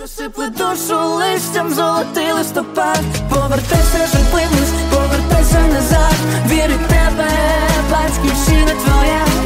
Засипли душу листям, золотий листопад. Повертайся, живий, повертайся назад. Вірить тебе, батьківщина твоя.